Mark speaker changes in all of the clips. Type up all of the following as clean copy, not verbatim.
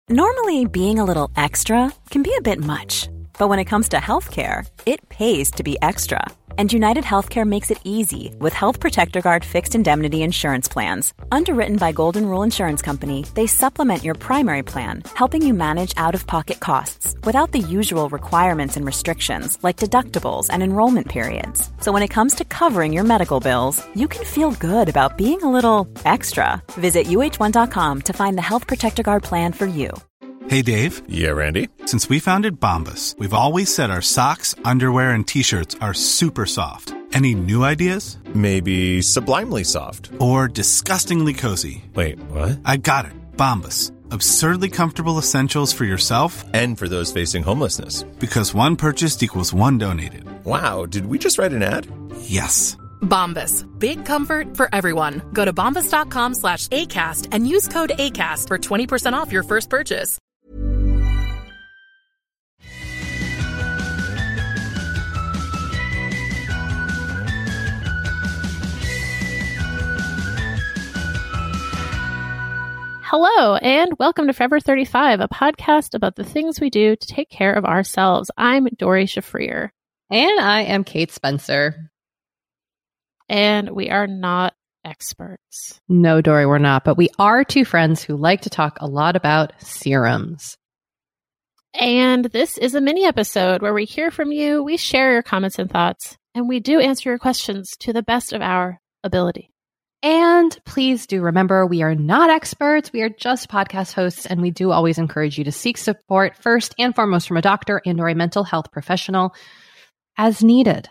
Speaker 1: Normally, being a little extra can be a bit much, but when it comes to healthcare, it pays to be extra. And United Healthcare makes it easy with Health Protector Guard fixed indemnity insurance plans. Underwritten by Golden Rule Insurance Company, they supplement your primary plan, helping you manage out-of-pocket costs without the usual requirements and restrictions like deductibles and enrollment periods. So when it comes to covering your medical bills, you can feel good about being a little extra. Visit uh1.com to find the Health Protector Guard plan for you.
Speaker 2: Hey, Dave.
Speaker 3: Yeah, Randy.
Speaker 2: Since we founded Bombas, we've always said our socks, underwear, and T-shirts are super soft. Any new ideas?
Speaker 3: Maybe sublimely soft.
Speaker 2: Or disgustingly cozy.
Speaker 3: Wait, what?
Speaker 2: I got it. Bombas. Absurdly comfortable essentials for yourself
Speaker 3: and for those facing homelessness.
Speaker 2: Because one purchased equals one donated.
Speaker 3: Wow, did we just write an ad?
Speaker 2: Yes.
Speaker 4: Bombas. Big comfort for everyone. Go to bombas.com/ACAST and use code ACAST for 20% off your first purchase.
Speaker 5: Hello, and welcome to Forever 35, a podcast about the things we do to take care of ourselves. I'm Dori Shafrir.
Speaker 6: And I am Kate Spencer.
Speaker 5: And we are not experts.
Speaker 6: No, Dori, we're not. But we are two friends who like to talk a lot about serums.
Speaker 5: And this is a mini episode where we hear from you, we share your comments and thoughts, and we do answer your questions to the best of our ability.
Speaker 6: And please do remember, we are not experts. We are just podcast hosts, and we do always encourage you to seek support first and foremost from a doctor and or a mental health professional as needed.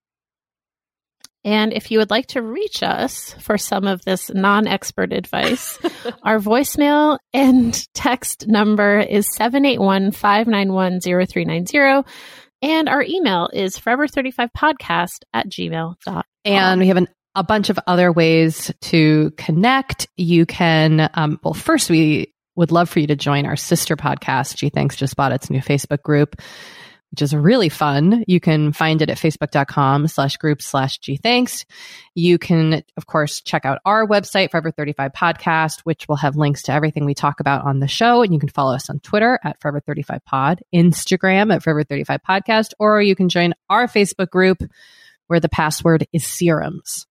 Speaker 5: And if you would like to reach us for some of this non-expert advice, our voicemail and text number is 781-591-0390. And our email is forever35podcast@gmail.com.
Speaker 6: And we have a bunch of other ways to connect. You can, well, first, we would love for you to join our sister podcast. G Thanks just bought its new Facebook group, which is really fun. You can find it at facebook.com/group/G Thanks. You can, of course, check out our website, Forever 35 Podcast, which will have links to everything we talk about on the show. And you can follow us on Twitter at Forever 35 Pod, Instagram at Forever 35 Podcast, or you can join our Facebook group where the password is serums.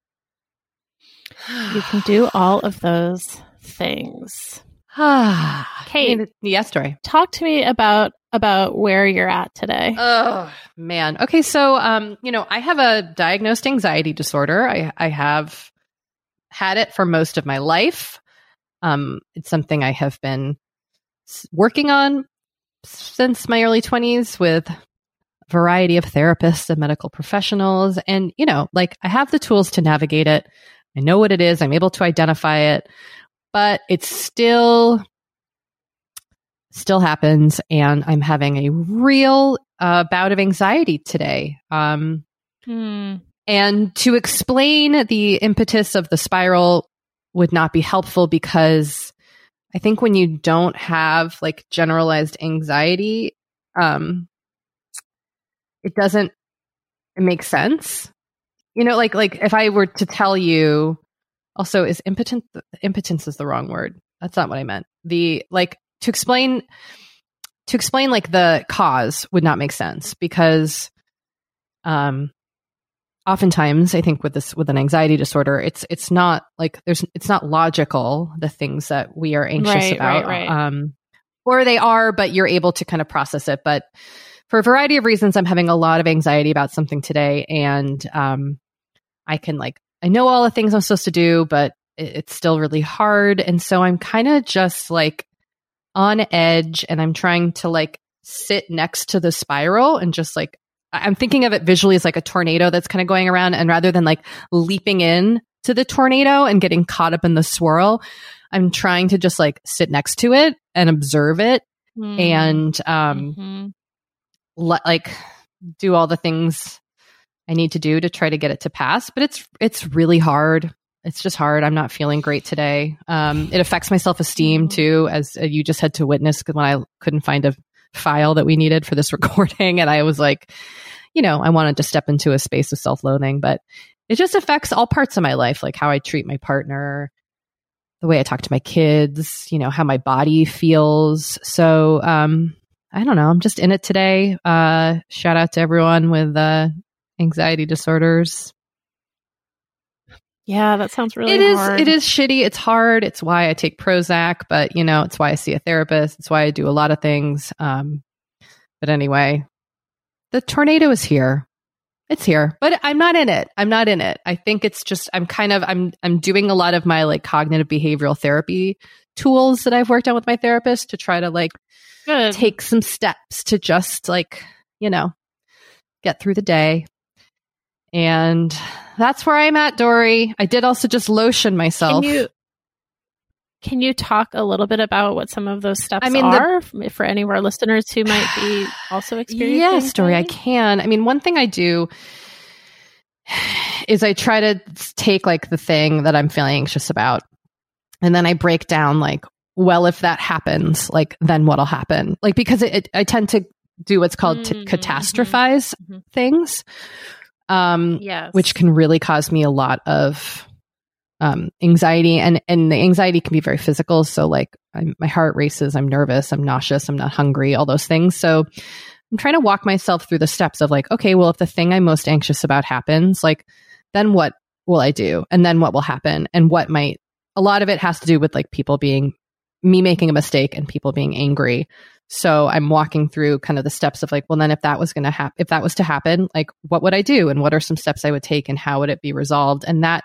Speaker 5: You can do all of those things. Kate,
Speaker 6: yes, Dori.
Speaker 5: Talk to me about where you're at today.
Speaker 6: Oh, man. Okay, so I have a diagnosed anxiety disorder. I have had it for most of my life. It's something I have been working on since my early 20s with a variety of therapists and medical professionals. And, I have the tools to navigate it. I know what it is. I'm able to identify it, but it still happens. And I'm having a real bout of anxiety today. And to explain the impetus of the spiral would not be helpful, because I think when you don't have generalized anxiety, it makes sense. Like if I were to tell you, also is impotence is the wrong word. That's not what I meant. To explain the cause would not make sense, because oftentimes I think with an anxiety disorder, it's not logical, the things that we are anxious about.
Speaker 5: Right.
Speaker 6: Or they are, but you're able to kind of process it. But for a variety of reasons, I'm having a lot of anxiety about something today, and I know all the things I'm supposed to do, but it's still really hard. And so I'm kind of just on edge, and I'm trying to sit next to the spiral and just I'm thinking of it visually as a tornado that's kind of going around. And rather than leaping in to the tornado and getting caught up in the swirl, I'm trying to just sit next to it and observe it and do all the things I need to do to try to get it to pass. But it's really hard. It's just hard. I'm not feeling great today. It affects my self-esteem too, as you just had to witness, when I couldn't find a file that we needed for this recording. And I was I wanted to step into a space of self-loathing, but it just affects all parts of my life, like how I treat my partner, the way I talk to my kids, how my body feels. So, I don't know. I'm just in it today. Shout out to everyone with anxiety disorders.
Speaker 5: Yeah, that sounds really hard.
Speaker 6: It is shitty. It's hard. It's why I take Prozac, but it's why I see a therapist. It's why I do a lot of things. But anyway, the tornado is here. It's here, but I'm not in it. I think it's just, I'm doing a lot of my like cognitive behavioral therapy tools that I've worked on with my therapist to try to like take some steps to just like, get through the day. And that's where I'm at, Dory. I did also just lotion myself.
Speaker 5: Can you talk a little bit about what some of those steps are for any of our listeners who might be also experiencing?
Speaker 6: Yes, Dory, I can. One thing I do is I try to take like the thing that I'm feeling anxious about, and then I break down like, well, if that happens, like then what'll happen? Like, because I tend to do what's called catastrophize things,
Speaker 5: yes,
Speaker 6: which can really cause me a lot of anxiety, and the anxiety can be very physical. So like my heart races, I'm nervous, I'm nauseous, I'm not hungry, all those things. So I'm trying to walk myself through the steps of like, okay, well, if the thing I'm most anxious about happens, like then what will I do? And then what will happen? And a lot of it has to do with like me making a mistake and people being angry. So I'm walking through kind of the steps of like, well, then if that was to happen, like what would I do? And what are some steps I would take and how would it be resolved? And that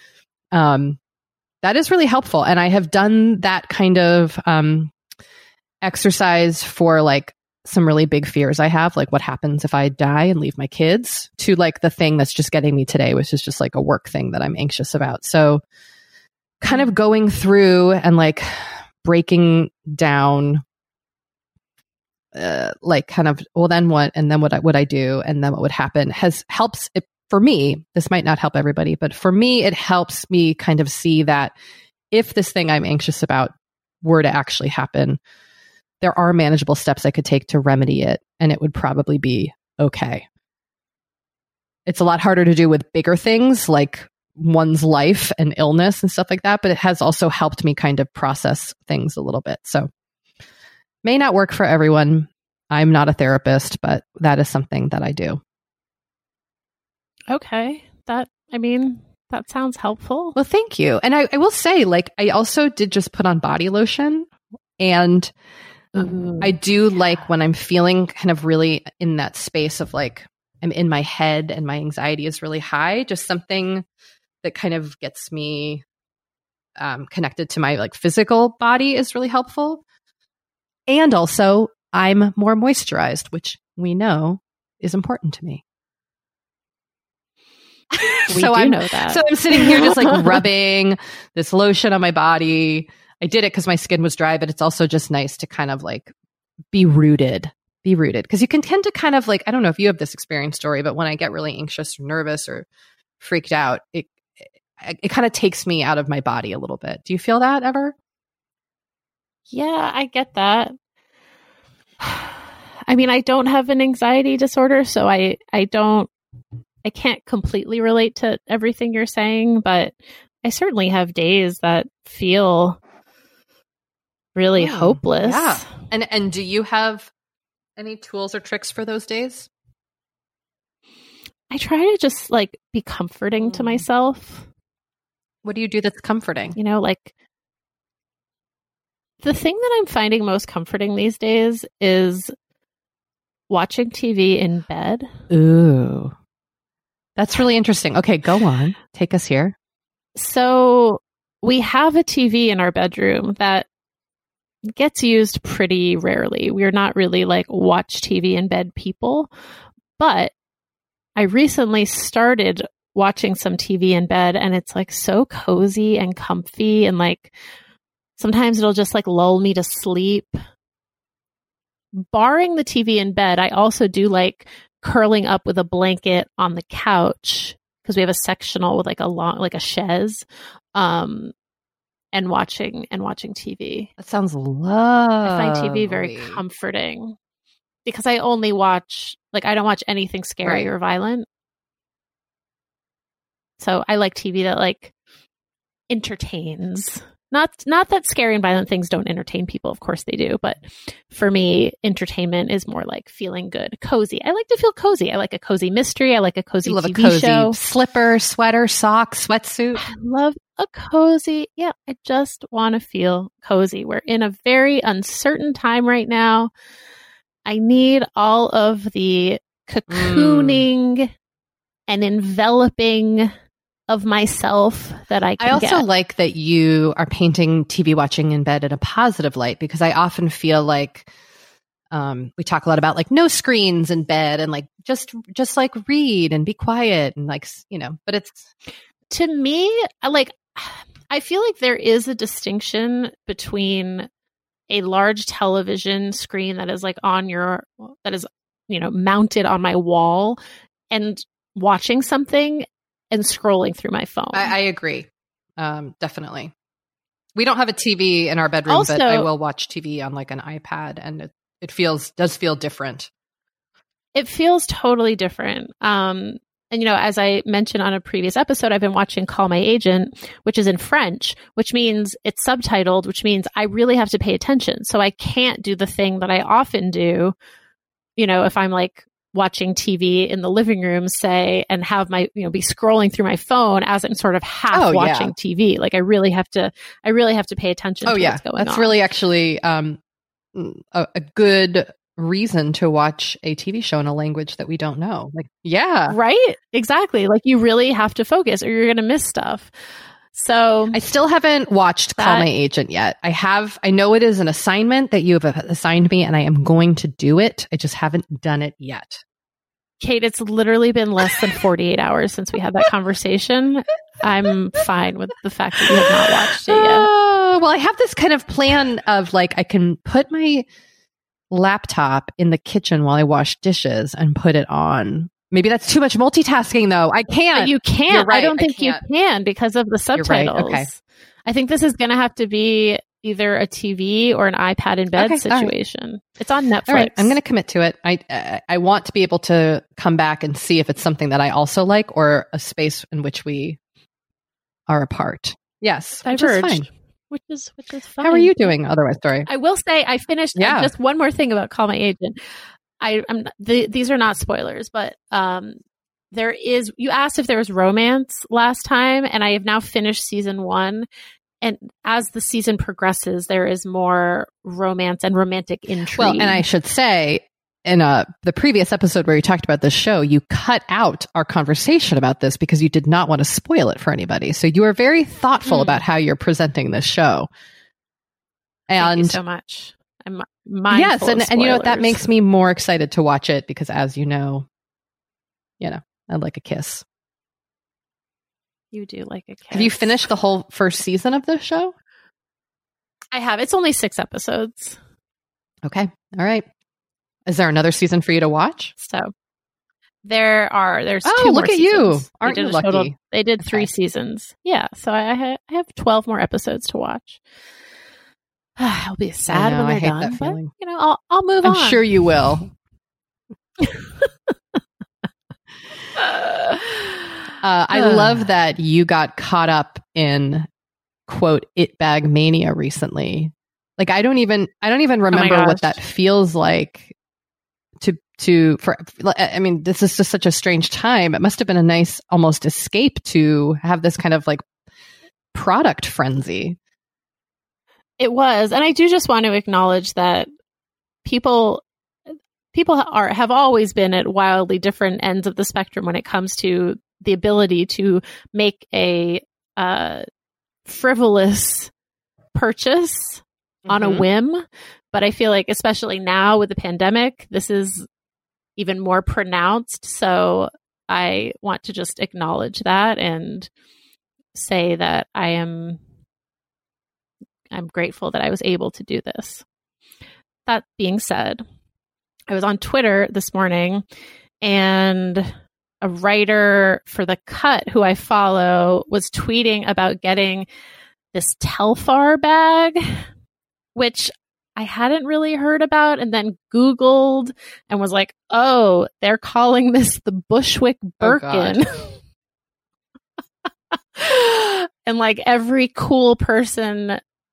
Speaker 6: is really helpful. And I have done that kind of exercise for like some really big fears I have, like what happens if I die and leave my kids, to like the thing that's just getting me today, which is just like a work thing that I'm anxious about. So kind of going through and like breaking down like kind of, well, then what? And then what would I do? And then what would happen helps it. For me, this might not help everybody, but for me, it helps me kind of see that if this thing I'm anxious about were to actually happen, there are manageable steps I could take to remedy it, and it would probably be okay. It's a lot harder to do with bigger things like one's life and illness and stuff like that, but it has also helped me kind of process things a little bit. So may not work for everyone. I'm not a therapist, but that is something that I do.
Speaker 5: Okay. That sounds helpful.
Speaker 6: Well, thank you. And I will say, like, I also did just put on body lotion, and I do like when I'm feeling kind of really in that space of like, I'm in my head and my anxiety is really high, just something that kind of gets me connected to my like physical body is really helpful. And also I'm more moisturized, which we know is important to me.
Speaker 5: We do know that.
Speaker 6: So I'm sitting here just like rubbing this lotion on my body. I did it because my skin was dry, but it's also just nice to kind of like be rooted. Because you can tend to kind of like, I don't know if you have this experience, Story, but when I get really anxious or nervous or freaked out, it kind of takes me out of my body a little bit. Do you feel that ever?
Speaker 5: Yeah, I get that. I don't have an anxiety disorder, so I can't completely relate to everything you're saying, but I certainly have days that feel really hopeless.
Speaker 6: Yeah. And do you have any tools or tricks for those days?
Speaker 5: I try to just like be comforting to myself.
Speaker 6: What do you do that's comforting?
Speaker 5: Like the thing that I'm finding most comforting these days is watching TV in bed.
Speaker 6: Ooh. That's really interesting. Okay, go on. Take us here.
Speaker 5: So we have a TV in our bedroom that gets used pretty rarely. We're not really like watch TV in bed people, but I recently started watching some TV in bed, and it's like so cozy and comfy, and like sometimes it'll just like lull me to sleep. Barring the TV in bed, I also do like curling up with a blanket on the couch because we have a sectional with like a chaise, and watching TV.
Speaker 6: That sounds lovely.
Speaker 5: I find TV very comforting because I only watch, like, I don't watch anything scary or violent. So I like TV that like entertains. Not that scary and violent things don't entertain people. Of course they do. But for me, entertainment is more like feeling good, cozy. I like to feel cozy. I like a cozy mystery. I like a cozy
Speaker 6: love
Speaker 5: TV
Speaker 6: a cozy
Speaker 5: show.
Speaker 6: Slipper, sweater, socks, sweatsuit.
Speaker 5: I love a cozy. Yeah, I just want to feel cozy. We're in a very uncertain time right now. I need all of the cocooning and enveloping of myself that I can
Speaker 6: also
Speaker 5: get.
Speaker 6: like that you are painting TV watching in bed in a positive light, because I often feel like we talk a lot about like no screens in bed and like just like read and be quiet and like, but it's,
Speaker 5: to me, I feel like there is a distinction between a large television screen that is like mounted on my wall and watching something and scrolling through my phone.
Speaker 6: I agree. Definitely. We don't have a TV in our bedroom,
Speaker 5: Also,
Speaker 6: but I will watch TV on like an iPad, and it does feel different.
Speaker 5: It feels totally different. And, as I mentioned on a previous episode, I've been watching Call My Agent, which is in French, which means it's subtitled, which means I really have to pay attention. So I can't do the thing that I often do, if I'm like watching TV in the living room, say, and have my, be scrolling through my phone as I'm sort of half watching TV. Like I really have to pay attention to what's going on.
Speaker 6: That's really actually a good reason to watch a TV show in a language that we don't know. Like, yeah.
Speaker 5: Right? Exactly. Like you really have to focus or you're going to miss stuff. So
Speaker 6: I still haven't watched Call My Agent yet. I know it is an assignment that you have assigned me, and I am going to do it. I just haven't done it yet.
Speaker 5: Kate, it's literally been less than 48 hours since we had that conversation. I'm fine with the fact that you have not watched it yet.
Speaker 6: Well, I have this kind of plan of like, I can put my laptop in the kitchen while I wash dishes and put it on. Maybe that's too much multitasking, though. I can't.
Speaker 5: But you can't.
Speaker 6: You're right.
Speaker 5: I don't think you can because of the subtitles.
Speaker 6: You're right. Okay.
Speaker 5: I think this is going to have to be either a TV or an iPad in bed situation. Right. It's on Netflix.
Speaker 6: All right. I'm going to commit to it. I want to be able to come back and see if it's something that I also like or a space in which we are apart. Yes.
Speaker 5: Diverged.
Speaker 6: Which is fine.
Speaker 5: Which is fine.
Speaker 6: How are you doing otherwise? Sorry.
Speaker 5: I will say I finished just one more thing about Call My Agent. These are not spoilers, but there is, you asked if there was romance last time, and I have now finished season 1. And as the season progresses, there is more romance and romantic intrigue.
Speaker 6: Well, and I should say, in the previous episode where you talked about this show, you cut out our conversation about this because you did not want to spoil it for anybody. So you are very thoughtful about how you're presenting this show. And
Speaker 5: thank you so much. I'm mindful.
Speaker 6: Yes, and you know what, that makes me more excited to watch it because, as you know, I like a kiss.
Speaker 5: You do like a kiss.
Speaker 6: Have you finished the whole first season of this show?
Speaker 5: I have. It's only 6 episodes.
Speaker 6: Okay. All right. Is there another season for you to watch?
Speaker 5: So there's 2
Speaker 6: more look at
Speaker 5: seasons.
Speaker 6: You. Aren't you lucky?
Speaker 5: They did 3 seasons. Yeah. So I have 12 more episodes to watch. I'll be sad when they're done, but I'll move on.
Speaker 6: I'm sure you will. I love that you got caught up in quote it bag mania recently. Like I don't even remember what that feels like I mean, this is just such a strange time. It must have been a nice almost escape to have this kind of like product frenzy.
Speaker 5: It was. And I do just want to acknowledge that people have always been at wildly different ends of the spectrum when it comes to the ability to make a frivolous purchase on a whim. But I feel like, especially now with the pandemic, this is even more pronounced. So I want to just acknowledge that and say that I'm grateful that I was able to do this. That being said, I was on Twitter this morning, and a writer for The Cut who I follow was tweeting about getting this Telfar bag, which I hadn't really heard about, and then Googled and was like, oh, they're calling this the Bushwick Birkin. And like every cool person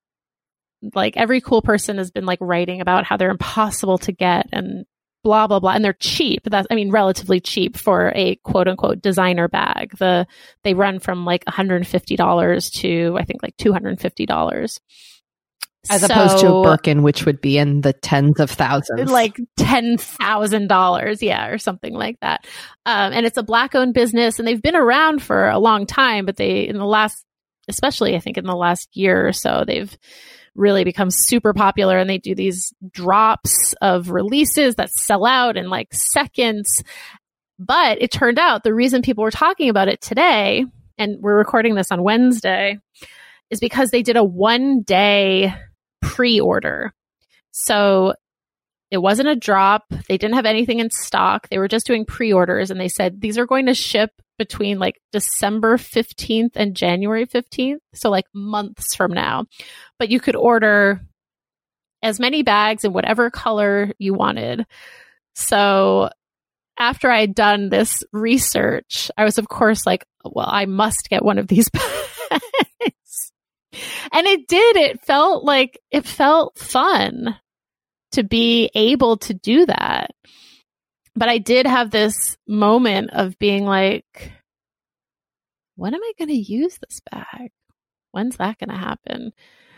Speaker 5: has been like writing about how they're impossible to get and blah, blah, blah. And they're cheap. Relatively cheap for a quote unquote designer bag. They run from like $150 to I think like $250.
Speaker 6: As opposed to a Birkin, which would be in the tens of thousands. Like
Speaker 5: $10,000, yeah, or something like that. And it's a Black-owned business, and they've been around for a long time, but especially I think in the last year or so, they've really become super popular, and they do these drops of releases that sell out in like seconds. But it turned out the reason people were talking about it today, and we're recording this on Wednesday, is because they did a 1-day pre-order. So it wasn't a drop. They didn't have anything in stock. They were just doing pre-orders, and they said these are going to ship between like December 15th and January 15th. So like months from now. But you could order as many bags in whatever color you wanted. So after I had done this research, I was of course like, well, I must get one of these bags. And it did. It felt fun to be able to do that. But I did have this moment of being like, when am I going to use this bag? When's that going to happen?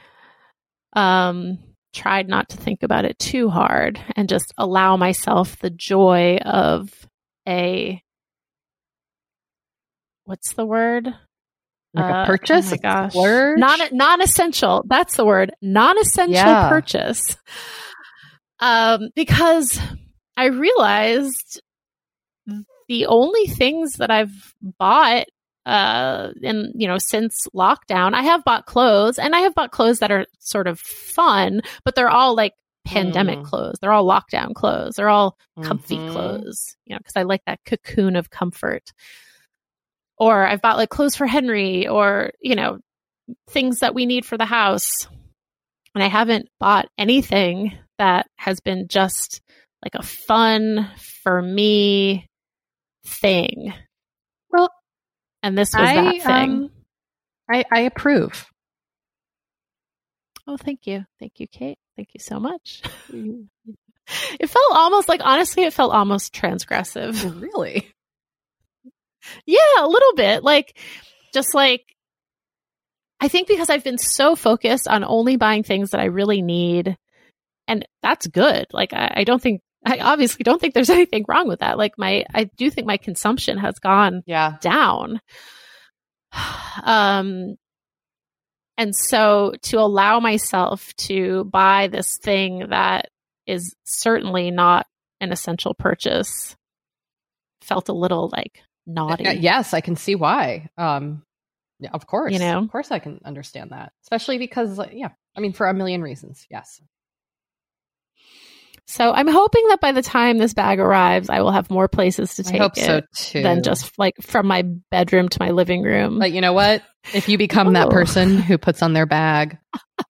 Speaker 5: Tried not to think about it too hard and just allow myself the joy of what's the word?
Speaker 6: Like a purchase?
Speaker 5: Oh my gosh.
Speaker 6: Splurge?
Speaker 5: Non-essential. That's the word. Non-essential purchase. Because I realized the only things that I've bought since lockdown, I have bought clothes, and I have bought clothes that are sort of fun, but they're all like pandemic clothes. They're all lockdown clothes. They're all comfy clothes, because I like that cocoon of comfort. Or I've bought like clothes for Henry, or, things that we need for the house. And I haven't bought anything that has been just like a fun for me thing.
Speaker 6: Well,
Speaker 5: and this was that thing.
Speaker 6: I approve.
Speaker 5: Oh, thank you. Thank you, Kate. Thank you so much. It felt almost like, honestly, it felt almost transgressive.
Speaker 6: Really?
Speaker 5: Yeah, a little bit. I think because I've been so focused on only buying things that I really need, and that's good. Like, I obviously don't think there's anything wrong with that. Like I do think my consumption has gone down. And so to allow myself to buy this thing that is certainly not an essential purchase felt a little like naughty.
Speaker 6: Yes, I can see why. Of course. Of course I can understand that. Especially because, for a million reasons. Yes.
Speaker 5: So I'm hoping that by the time this bag arrives, I will have more places to take
Speaker 6: so too.
Speaker 5: Than just like from my bedroom to my living room.
Speaker 6: But you know what? If you become that person who puts on their bag,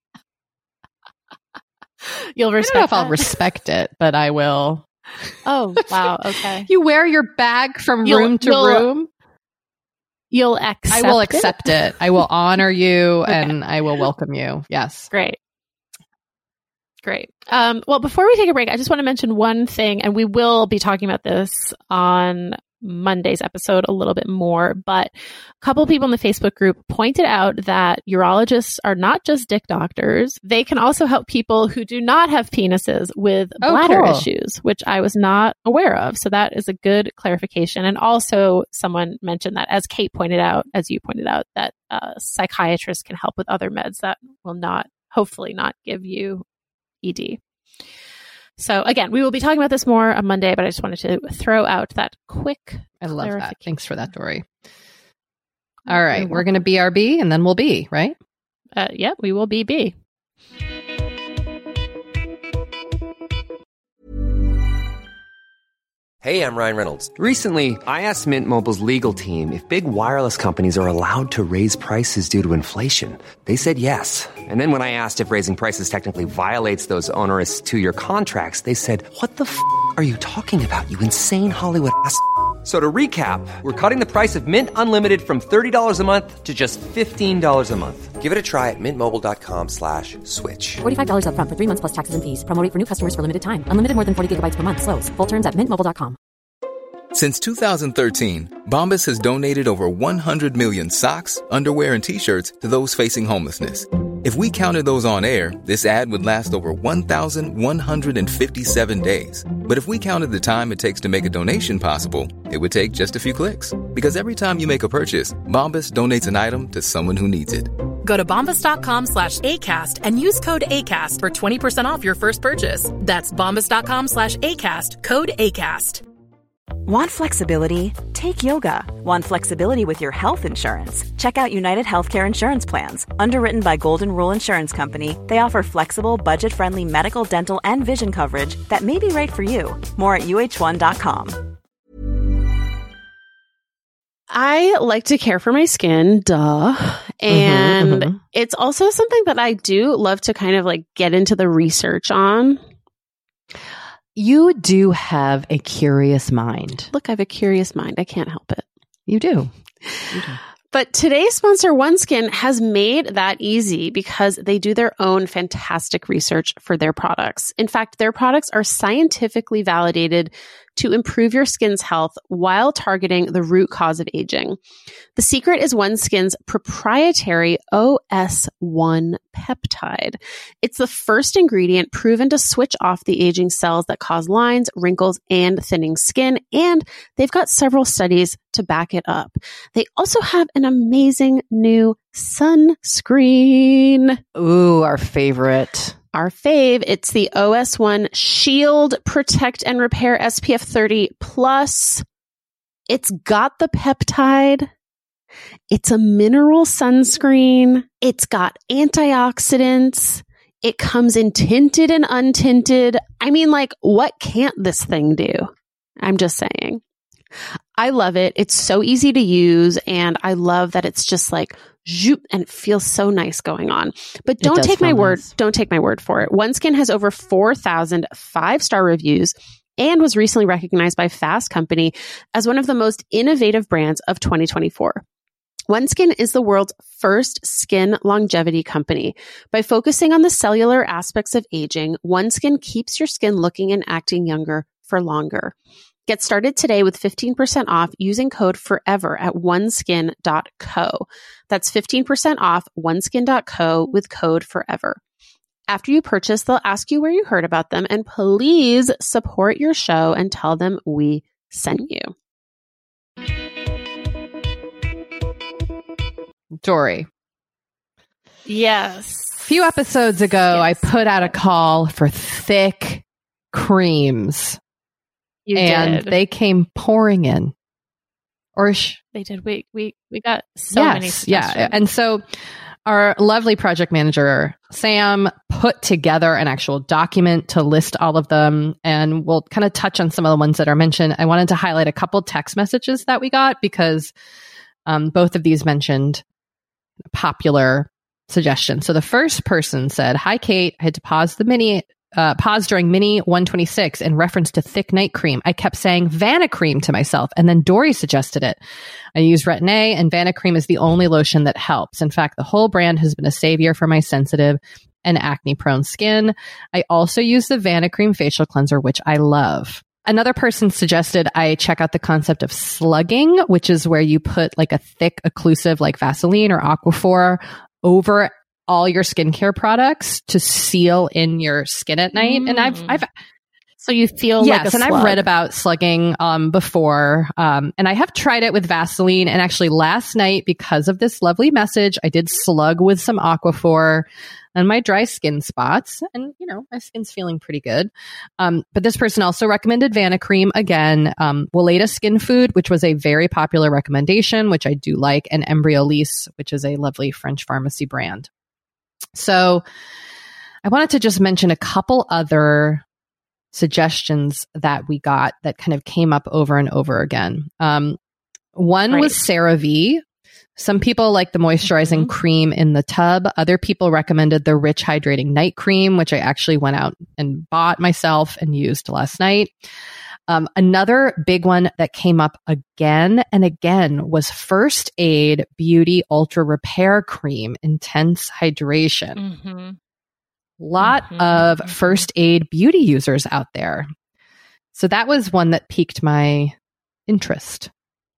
Speaker 5: you'll respect
Speaker 6: I don't know if I'll respect it, but I will.
Speaker 5: Oh, wow. Okay.
Speaker 6: You wear your bag from room to room.
Speaker 5: You'll accept
Speaker 6: I will accept it. I will honor you and I will welcome you. Yes.
Speaker 5: Great. Well, before we take a break, I just want to mention one thing, and we will be talking about this on Monday's episode a little bit more, but a couple of people in the Facebook group pointed out that urologists are not just dick doctors. They can also help people who do not have penises with bladder issues, which I was not aware of. So that is a good clarification. And also someone mentioned that, as Kate pointed out, as you pointed out, that psychiatrists can help with other meds that will hopefully not give you ED. So again, we will be talking about this more on Monday, but I just wanted to throw out that quick
Speaker 6: I love that. Thanks for that, Dory. All right. We're going to BRB and then we'll be, right?
Speaker 5: Yeah, we will be.
Speaker 7: Hey, I'm Ryan Reynolds. Recently, I asked Mint Mobile's legal team if big wireless companies are allowed to raise prices due to inflation. They said yes. And then when I asked if raising prices technically violates those onerous 2-year contracts, they said, "What the f*** are you talking about, you insane Hollywood ass f- So to recap, we're cutting the price of Mint Unlimited from $30 a month to just $15 a month. Give it a try at mintmobile.com/switch.
Speaker 8: $45 up front for 3 months plus taxes and fees. Promo rate for new customers for limited time. Unlimited more than 40 gigabytes per month. Slows full terms at mintmobile.com.
Speaker 9: Since 2013, Bombas has donated over 100 million socks, underwear, and T-shirts to those facing homelessness. If we counted those on air, this ad would last over 1,157 days. But if we counted the time it takes to make a donation possible, it would take just a few clicks. Because every time you make a purchase, Bombas donates an item to someone who needs it.
Speaker 4: Go to bombas.com/ACAST and use code ACAST for 20% off your first purchase. That's bombas.com/ACAST, code ACAST.
Speaker 1: Want flexibility? Take yoga. Want flexibility with your health insurance? Check out United Healthcare Insurance Plans. Underwritten by Golden Rule Insurance Company, they offer flexible, budget-friendly medical, dental, and vision coverage that may be right for you. More at uh1.com.
Speaker 5: I like to care for my skin, duh. And it's also something that I do love to kind of like get into the research on.
Speaker 6: You do have a curious mind.
Speaker 5: Look, I have a curious mind. I can't help it.
Speaker 6: You do.
Speaker 5: But today's sponsor, OneSkin, has made that easy because they do their own fantastic research for their products. In fact, their products are scientifically validated to improve your skin's health while targeting the root cause of aging. The secret is OneSkin's proprietary OS1 peptide. It's the first ingredient proven to switch off the aging cells that cause lines, wrinkles, and thinning skin, and they've got several studies to back it up. They also have an amazing new sunscreen.
Speaker 6: Ooh, our favorite.
Speaker 5: Our fave. It's the OS1 Shield Protect and Repair SPF 30 Plus. It's got the peptide. It's a mineral sunscreen. It's got antioxidants. It comes in tinted and untinted. I mean, like, what can't this thing do? I'm just saying. I love it. It's so easy to use, and I love that it's just like zoop, and it feels so nice going on. But don't take my word. Don't take my word for it. OneSkin has over 4,000 5-star reviews and was recently recognized by Fast Company as one of the most innovative brands of 2024. OneSkin is the world's first skin longevity company. By focusing on the cellular aspects of aging, OneSkin keeps your skin looking and acting younger for longer. Get started today with 15% off using code FOREVER at oneskin.co. That's 15% off oneskin.co with code FOREVER. After you purchase, they'll ask you where you heard about them, and please support your show and tell them we sent you.
Speaker 6: Dory.
Speaker 5: Yes.
Speaker 6: A few episodes ago, I put out a call for thick creams. They came pouring in.
Speaker 5: They did. We got so many suggestions.
Speaker 6: Yeah. And so our lovely project manager, Sam, put together an actual document to list all of them. And we'll kind of touch on some of the ones that are mentioned. I wanted to highlight a couple text messages that we got because both of these mentioned popular suggestions. So the first person said, "Hi, Kate. I had to pause during Mini 126 in reference to thick night cream. I kept saying Vanicream to myself, and then Dory suggested it. I use Retin-A, and Vanicream is the only lotion that helps. In fact, the whole brand has been a savior for my sensitive and acne-prone skin. I also use the Vanicream facial cleanser, which I love." Another person suggested I check out the concept of slugging, which is where you put like a thick occlusive like Vaseline or Aquaphor over all your skincare products to seal in your skin at night. And I've
Speaker 5: so you feel like a slug.
Speaker 6: And I've read about slugging before, and I have tried it with Vaseline. And actually, last night, because of this lovely message, I did slug with some Aquaphor on my dry skin spots, and my skin's feeling pretty good. But this person also recommended Vanicream again, Weleda Skin Food, which was a very popular recommendation, which I do like, and Embryolisse, which is a lovely French pharmacy brand. So I wanted to just mention a couple other suggestions that we got that kind of came up over and over again. One was CeraVe. Some people like the moisturizing cream in the tub. Other people recommended the rich hydrating night cream, which I actually went out and bought myself and used last night. Another big one that came up again and again was First Aid Beauty Ultra Repair Cream Intense Hydration.
Speaker 5: Mm-hmm.
Speaker 6: Lot of First Aid beauty users out there. So that was one that piqued my interest.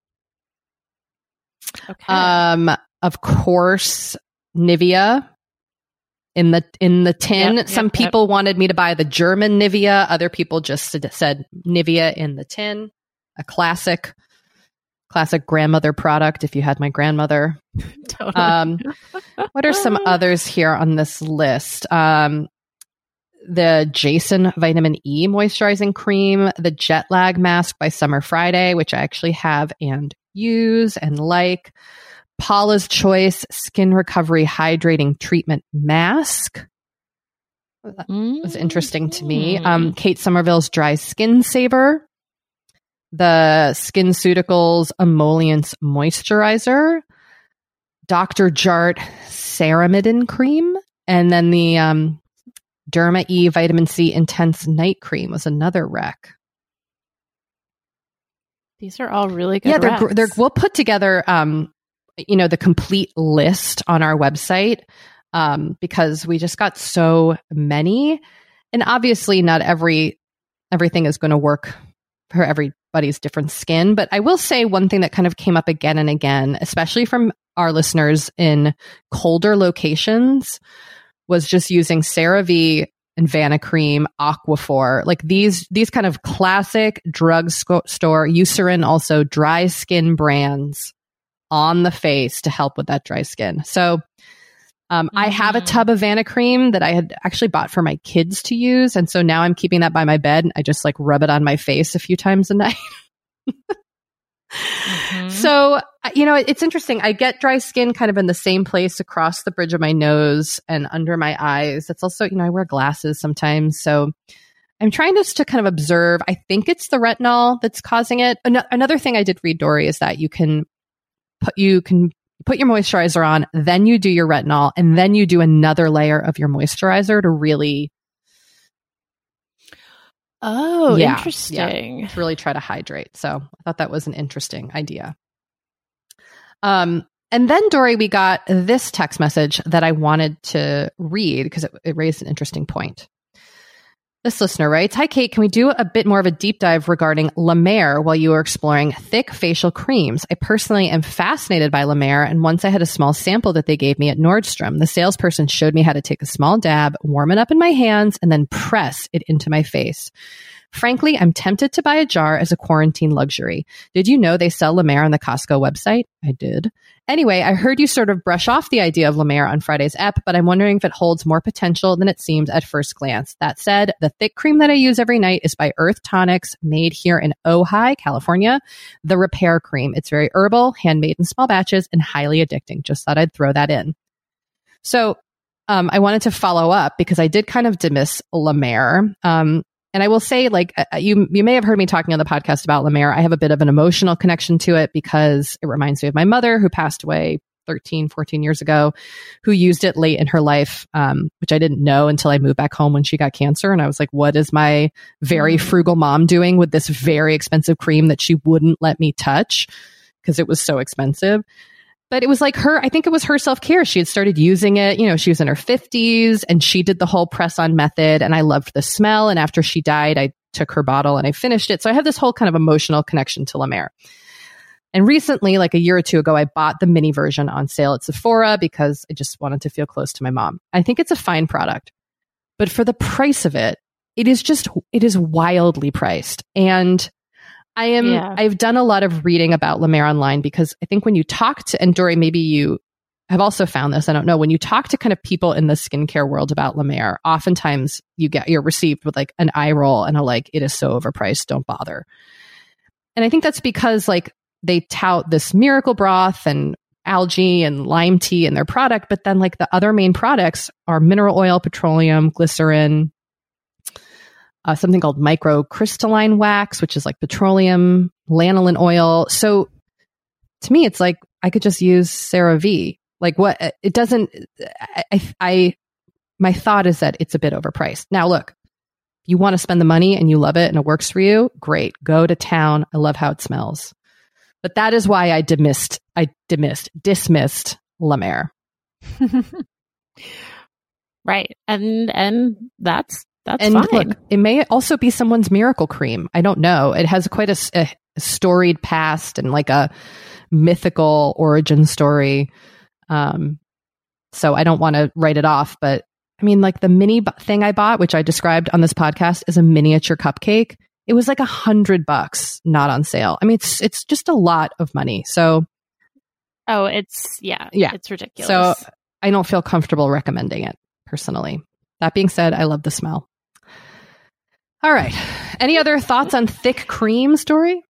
Speaker 5: Okay.
Speaker 6: Of course, Nivea in the tin. Some people wanted me to buy the German Nivea. Other people just said Nivea in the tin. A classic grandmother product if you had my grandmother.
Speaker 5: Totally.
Speaker 6: What are some others here on this list? The Jason Vitamin E Moisturizing Cream, the Jet Lag Mask by Summer Friday, which I actually have and use and like. Paula's Choice Skin Recovery Hydrating Treatment Mask. That was interesting to me. Kate Somerville's Dry Skin Saver. The SkinCeuticals Emollients Moisturizer. Dr. Jart Ceramidin Cream. And then the Derma E Vitamin C Intense Night Cream was another rec.
Speaker 5: These are all really good.
Speaker 6: Yeah, we'll put together the complete list on our website because we just got so many, and obviously not everything is going to work for everybody's different skin. But I will say one thing that kind of came up again and again, especially from our listeners in colder locations, was just using CeraVe and Vanicream, Aquaphor, like these kind of classic drugstore Eucerin, also dry skin brands on the face to help with that dry skin. So I have a tub of Vanicream that I had actually bought for my kids to use. And so now I'm keeping that by my bed. And I just like rub it on my face a few times a night. So, it's interesting. I get dry skin kind of in the same place across the bridge of my nose and under my eyes. It's also, I wear glasses sometimes. So I'm trying just to kind of observe. I think it's the retinol that's causing it. Another thing I did read, Dory, is that you can put your moisturizer on, then you do your retinol, and then you do another layer of your moisturizer to really...
Speaker 5: Oh, interesting.
Speaker 6: To really try to hydrate. So I thought that was an interesting idea. And then, Dory, we got this text message that I wanted to read because it raised an interesting point. This listener writes, "Hi, Kate. Can we do a bit more of a deep dive regarding La Mer while you were exploring thick facial creams? I personally am fascinated by La Mer, and once I had a small sample that they gave me at Nordstrom. The salesperson showed me how to take a small dab, warm it up in my hands, and then press it into my face. Frankly, I'm tempted to buy a jar as a quarantine luxury. Did you know they sell La Mer on the Costco website?" I did. "Anyway, I heard you sort of brush off the idea of La Mer on Friday's ep, but I'm wondering if it holds more potential than it seems at first glance. That said, the thick cream that I use every night is by Earth Tonics, made here in Ojai, California. The Repair Cream. It's very herbal, handmade in small batches, and highly addicting. Just thought I'd throw that in." So I wanted to follow up because I did kind of dismiss La Mer. And I will say, like, you may have heard me talking on the podcast about La Mer. I have a bit of an emotional connection to it because it reminds me of my mother, who passed away 13, 14 years ago, who used it late in her life, which I didn't know until I moved back home when she got cancer. And I was like, what is my very frugal mom doing with this very expensive cream that she wouldn't let me touch because it was so expensive? But it was like I think it was her self-care. She had started using it. She was in her 50s and she did the whole press-on method, and I loved the smell. And after she died, I took her bottle and I finished it. So I have this whole kind of emotional connection to La Mer. And recently, like a year or two ago, I bought the mini version on sale at Sephora because I just wanted to feel close to my mom. I think it's a fine product, but for the price of it, it is wildly priced. And I've done a lot of reading about La Mer online because I think when you talk to, and Dory, maybe you have also found this, I don't know, when you talk to kind of people in the skincare world about La Mer, oftentimes you're received with like an eye roll and it is so overpriced, don't bother. And I think that's because like they tout this miracle broth and algae and lime tea in their product, but then like the other main products are mineral oil, petroleum, glycerin, something called microcrystalline wax, which is like petroleum, lanolin oil. So to me, it's like I could just use CeraVe. Like what it doesn't. My thought is that it's a bit overpriced. Now, look, you want to spend the money and you love it and it works for you, great. Go to town. I love how it smells. But that is why I dismissed La Mer.
Speaker 5: Right. And that's
Speaker 6: and
Speaker 5: fine.
Speaker 6: Look, it may also be someone's miracle cream. I don't know. It has quite a storied past and like a mythical origin story. So I don't want to write it off, but I mean, like the mini thing I bought, which I described on this podcast as a miniature cupcake, it was like $100, not on sale. I mean, it's just a lot of money. So,
Speaker 5: it's ridiculous.
Speaker 6: So I don't feel comfortable recommending it personally. That being said, I love the smell. All right. Any other thoughts on thick cream, Story?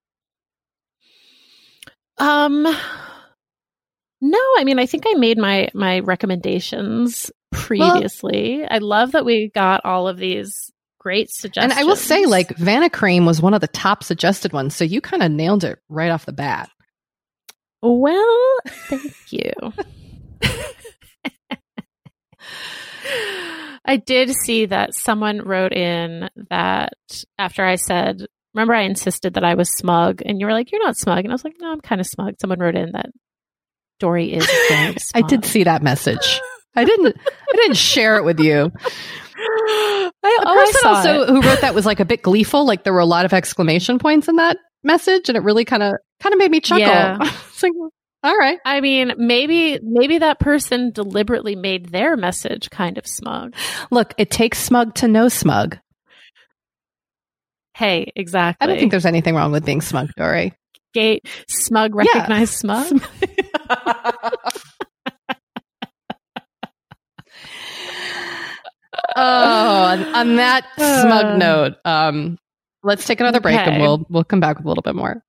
Speaker 5: No, I mean, I think I made my recommendations previously. Well, I love that we got all of these great suggestions.
Speaker 6: And I will say, like, Vanna Cream was one of the top suggested ones, so you kind of nailed it right off the bat.
Speaker 5: Well, thank you. I did see that someone wrote in that after I said, remember I insisted that I was smug, and you were like, you're not smug. And I was like, no, I'm kind of smug. Someone wrote in that Dory is very smug.
Speaker 6: I did see that message. I didn't share it with you. Who wrote that was like a bit gleeful. Like there were a lot of exclamation points in that message, and it really kind of made me chuckle.
Speaker 5: Yeah.
Speaker 6: It's like, all right.
Speaker 5: I mean, maybe that person deliberately made their message kind of smug.
Speaker 6: Look, it takes smug to know smug.
Speaker 5: Hey, exactly.
Speaker 6: I don't think there's anything wrong with being smug, Dory.
Speaker 5: Gate smug, recognize smug.
Speaker 6: On that smug note, let's take another break and we'll come back with a little bit more.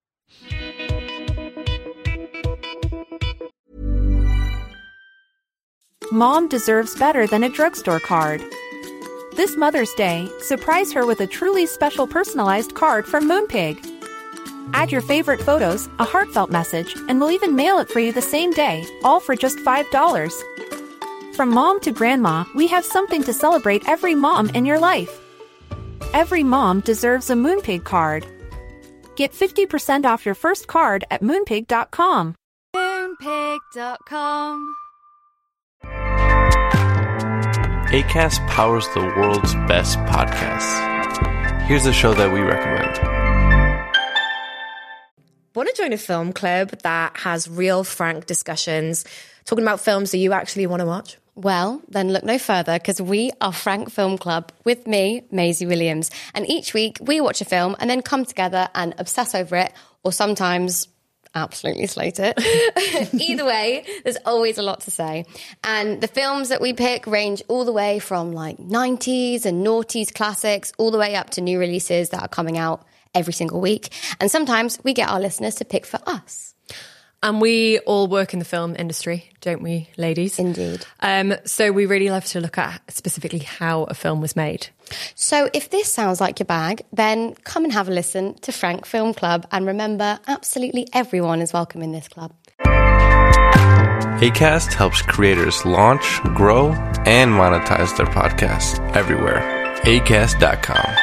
Speaker 10: Mom deserves better than a drugstore card. This Mother's Day, surprise her with a truly special personalized card from Moonpig. Add your favorite photos, a heartfelt message, and we'll even mail it for you the same day, all for just $5. From mom to grandma, we have something to celebrate every mom in your life. Every mom deserves a Moonpig card. Get 50% off your first card at Moonpig.com.
Speaker 11: Moonpig.com.
Speaker 12: Acast powers the world's best podcasts. Here's a show that we recommend.
Speaker 11: Want to join a film club that has real, frank discussions, talking about films that you actually want to watch? Well, then look no further, because we are Frank Film Club with me, Maisie Williams. And each week we watch a film and then come together and obsess over it, or sometimes absolutely slate it. Either way, there's always a lot to say. And the films that we pick range all the way from like 90s and noughties classics, all the way up to new releases that are coming out every single week. And sometimes we get our listeners to pick for us.
Speaker 13: And we all work in the film industry, don't we, ladies?
Speaker 11: Indeed.
Speaker 13: So we really love to look at specifically how a film was made.
Speaker 11: So if this sounds like your bag, then come and have a listen to Frank Film Club. And remember, absolutely everyone is welcome in this club.
Speaker 12: Acast helps creators launch, grow, and monetize their podcasts everywhere. Acast.com.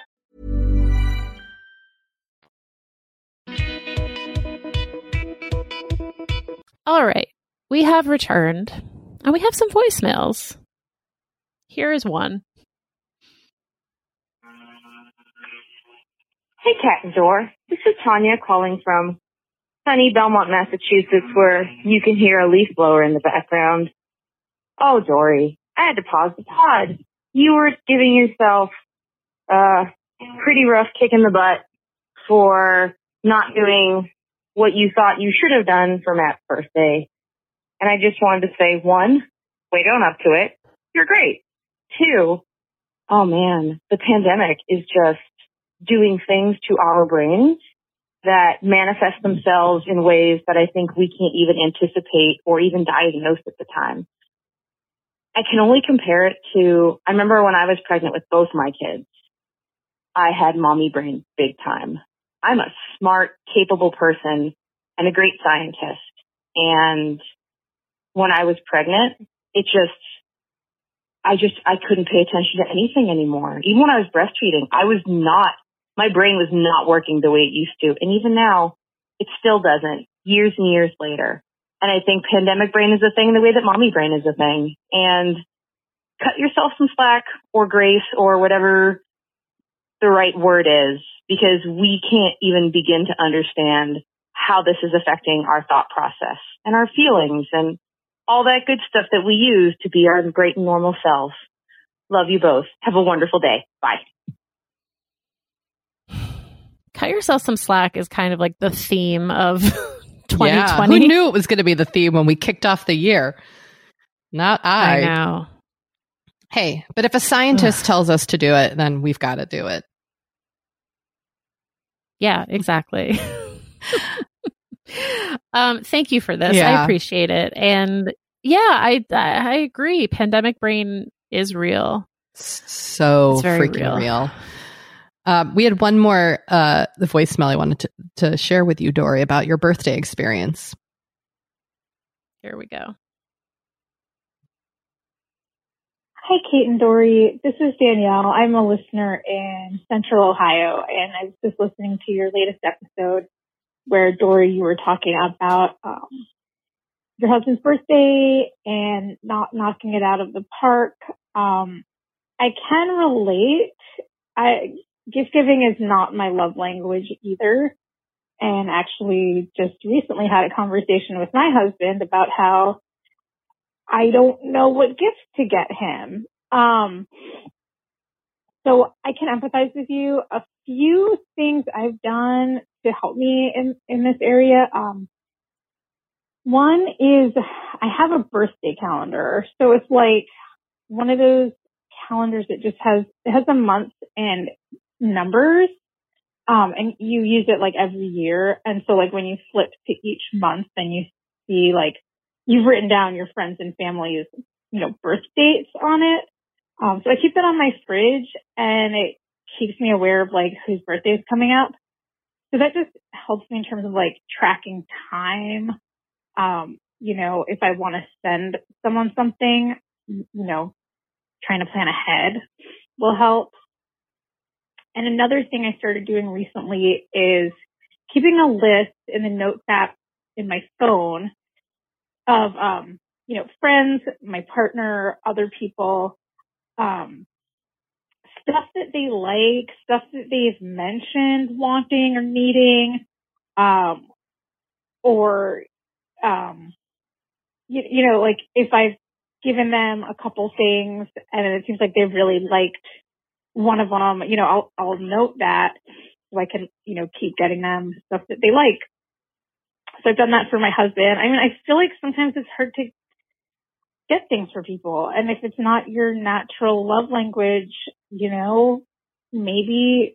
Speaker 5: All right, we have returned, and we have some voicemails. Here is one.
Speaker 14: Hey, Kat and Dor. This is Tanya calling from sunny Belmont, Massachusetts, where you can hear a leaf blower in the background. Oh, Dory, I had to pause the pod. You were giving yourself a pretty rough kick in the butt for not doing what you thought you should have done for Matt's birthday. And I just wanted to say, 1, way to own up to it. You're great. 2, oh man, the pandemic is just doing things to our brains that manifest themselves in ways that I think we can't even anticipate or even diagnose at the time. I can only compare it to, I remember when I was pregnant with both my kids, I had mommy brain big time. I'm a smart, capable person and a great scientist. And when I was pregnant, it just, I couldn't pay attention to anything anymore. Even when I was breastfeeding, my brain was not working the way it used to. And even now, it still doesn't, years and years later. And I think pandemic brain is a thing the way that mommy brain is a thing. And cut yourself some slack or grace or whatever the right word is, because we can't even begin to understand how this is affecting our thought process and our feelings and all that good stuff that we use to be our great and normal selves. Love you both. Have a wonderful day. Bye.
Speaker 5: Cut yourself some slack is kind of like the theme of 2020.
Speaker 6: Yeah, who knew it was going to be the theme when we kicked off the year? Not I.
Speaker 5: I know.
Speaker 6: Hey, but if a scientist tells us to do it, then we've got to do it.
Speaker 5: Yeah, exactly. Thank you for this.
Speaker 6: Yeah.
Speaker 5: I appreciate it. And yeah, I agree. Pandemic brain is real.
Speaker 6: So
Speaker 5: it's very
Speaker 6: freaking real. We had one more the voicemail I wanted to share with you, Dory, about your birthday experience.
Speaker 5: Here we go.
Speaker 15: Hi, Kate and Dory. This is Danielle. I'm a listener in Central Ohio, and I was just listening to your latest episode where, Dory, you were talking about your husband's birthday and not knocking it out of the park. I can relate. Gift giving is not my love language either. And actually just recently had a conversation with my husband about how I don't know what gifts to get him. So I can empathize with you. A few things I've done to help me in this area. One is I have a birthday calendar. So it's like one of those calendars that just has a month and numbers. And you use it like every year. And so like when you flip to each month, then you see like you've written down your friends and family's, birth dates on it. So I keep that on my fridge and it keeps me aware of like whose birthday is coming up. So that just helps me in terms of like tracking time. If I want to send someone something, trying to plan ahead will help. And another thing I started doing recently is keeping a list in the notes app in my phone of, friends, my partner, other people, stuff that they like, stuff that they've mentioned wanting or needing, like if I've given them a couple things and it seems like they've really liked one of them, I'll note that so I can, keep getting them stuff that they like. So I've done that for my husband. I mean, I feel like sometimes it's hard to get things for people. And if it's not your natural love language, maybe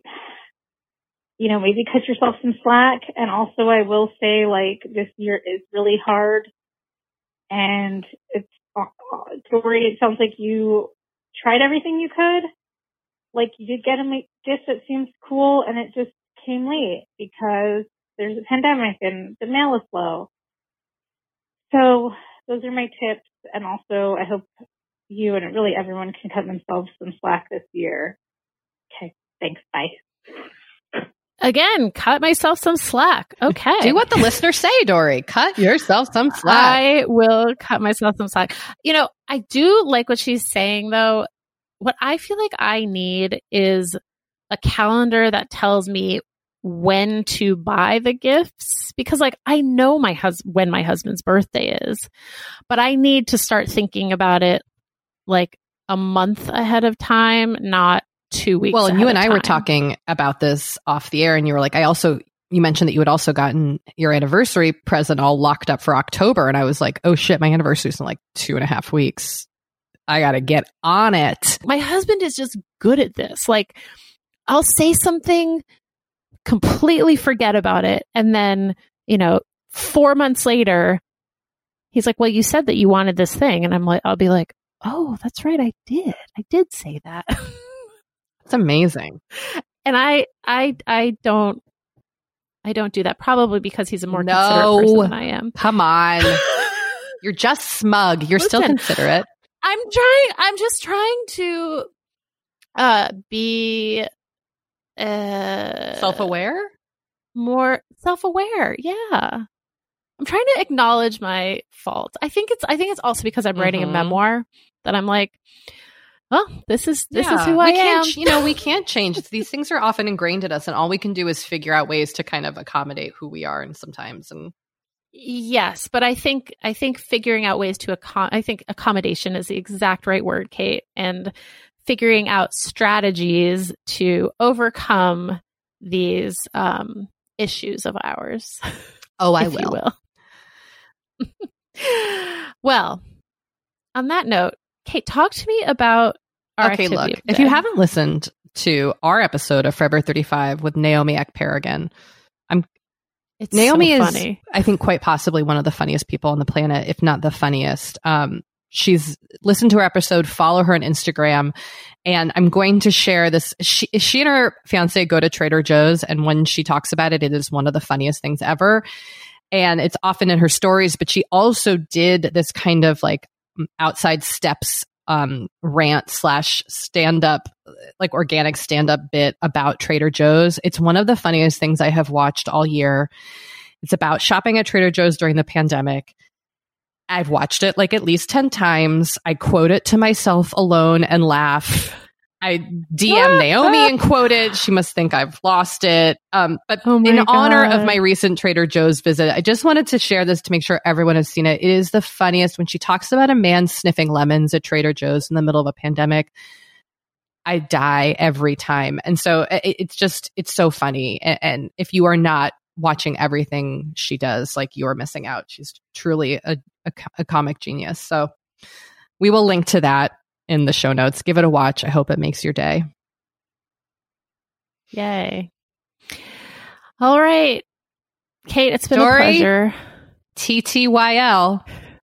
Speaker 15: cut yourself some slack. And also I will say like this year is really hard. And it's, Dory, it sounds like you tried everything you could. Like you did get him a gift that seems cool and it just came late because there's a pandemic and the mail is slow. So those are my tips. And also I hope you and really everyone can cut themselves some slack this year. Okay. Thanks. Bye.
Speaker 5: Again, cut myself some slack. Okay.
Speaker 6: Do what the listeners say, Dory. Cut yourself some slack.
Speaker 5: I will cut myself some slack. I do like what she's saying though. What I feel like I need is a calendar that tells me when to buy the gifts, because like I know when my husband's birthday is, but I need to start thinking about it like a month ahead of time, not 2 weeks.
Speaker 6: Well, and you and I
Speaker 5: were
Speaker 6: were talking about this off the air, and you were like, you mentioned that you had also gotten your anniversary present all locked up for October, and I was like, oh shit, my anniversary's in like 2.5 weeks. I got to get on it.
Speaker 5: My husband is just good at this. Like, I'll say something, completely forget about it. And then, 4 months later, he's like, well, you said that you wanted this thing. And I'll be like, oh, that's right. I did say that.
Speaker 6: It's amazing.
Speaker 5: And I don't do that, probably because he's a more considerate person than I am.
Speaker 6: Come on. You're just smug. You're still considerate.
Speaker 5: I'm just trying to be
Speaker 6: self-aware?
Speaker 5: More self-aware. Yeah. I'm trying to acknowledge my fault. I think it's also because I'm writing a memoir that I'm like, well, this is who I am.
Speaker 6: We can't change. These things are often ingrained in us, and all we can do is figure out ways to kind of accommodate who we are, and sometimes. And
Speaker 5: yes, but I think figuring out ways to I think accommodation is the exact right word, Kate, and figuring out strategies to overcome these issues of ours.
Speaker 6: Oh, I will.
Speaker 5: Well, on that note, Kate, talk to me about our activity.
Speaker 6: Look, if you haven't listened to our episode of Forever 35 with Naomi Ekperigin, Naomi
Speaker 5: so
Speaker 6: is,
Speaker 5: funny.
Speaker 6: I think, quite possibly one of the funniest people on the planet, if not the funniest. She's listened to her episode, follow her on Instagram, and I'm going to share this. She and her fiance go to Trader Joe's, and when she talks about it, it is one of the funniest things ever. And it's often in her stories, but she also did this kind of like outside steps rant / stand-up, like organic stand-up bit about Trader Joe's. It's one of the funniest things I have watched all year. It's about shopping at Trader Joe's during the pandemic. I've watched it like at least 10 times. I quote it to myself alone and laugh. I DM Naomi and quote it. She must think I've lost it. But in honor of my recent Trader Joe's visit, I just wanted to share this to make sure everyone has seen it. It is the funniest when she talks about a man sniffing lemons at Trader Joe's in the middle of a pandemic. I die every time. And so it's so funny. And if you are not watching everything she does, like, you are missing out. She's truly a comic genius. So we will link to that in the show notes. Give it a watch. I hope it makes your day.
Speaker 5: Yay. All right. Kate, it's been a pleasure.
Speaker 6: TTYL.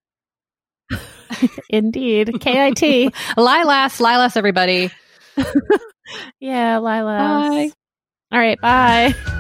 Speaker 5: Indeed. KIT.
Speaker 6: Lilas, everybody.
Speaker 5: Yeah, Lilas.
Speaker 6: Bye.
Speaker 5: All right. Bye.